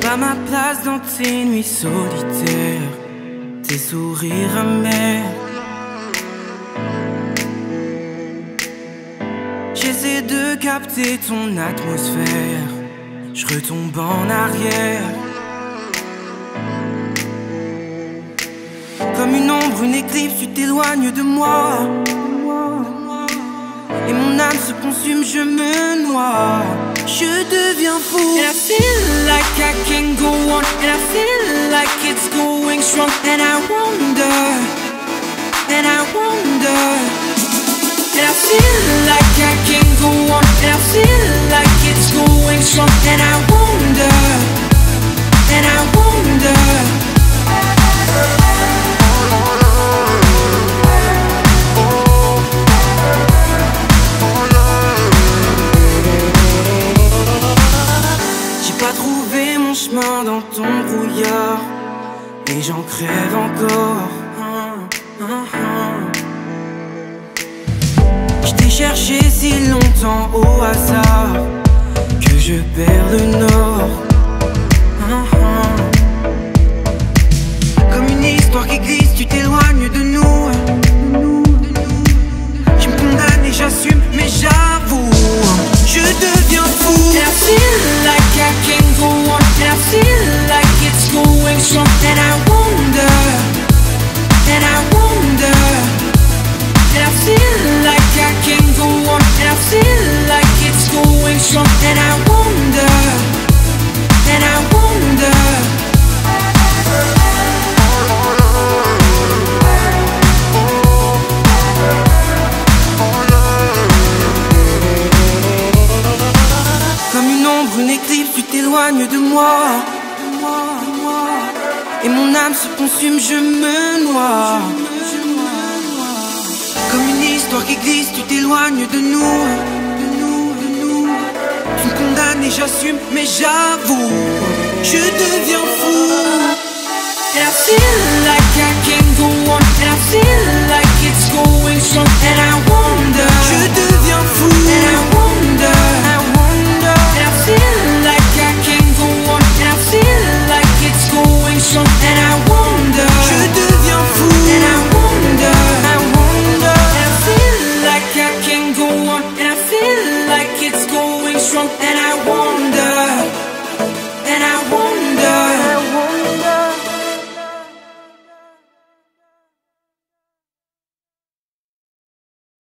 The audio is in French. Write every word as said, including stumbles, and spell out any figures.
pas ma place dans tes nuits solitaires, tes sourires amers. J'essaie de capter ton atmosphère, je retombe en arrière. Comme une ombre, une éclipse, tu t'éloignes de moi. Et mon âme se consume, je me noie. Je deviens fou. And I feel like I can go on, and I feel like it's going strong. And I wonder, and I wonder. And I feel like I can go on, and I feel like it's going strong. And I wonder, and I wonder. J'ai pas trouvé mon chemin dans ton brouillard, et j'en crève encore. Je t'ai cherché si longtemps au hasard que je perds le nord. Comme une histoire qui glisse, tu t'éloignes de nous. Je me condamne et j'assume, mais j'avoue, je deviens fou. And I feel like I can go on, and I feel like it's going strong. And I wonder, and I wonder. And I feel like I can go on, and I feel like it's going strong. And I wonder, and I wonder. Comme une ombre, une éclipse, tu t'éloignes de moi. Et mon âme se consume, je me noie. Comme une histoire qui glisse, tu t'éloignes de nous. Tu me condamnes et j'assume, mais j'avoue, je deviens fou. And I feel like I can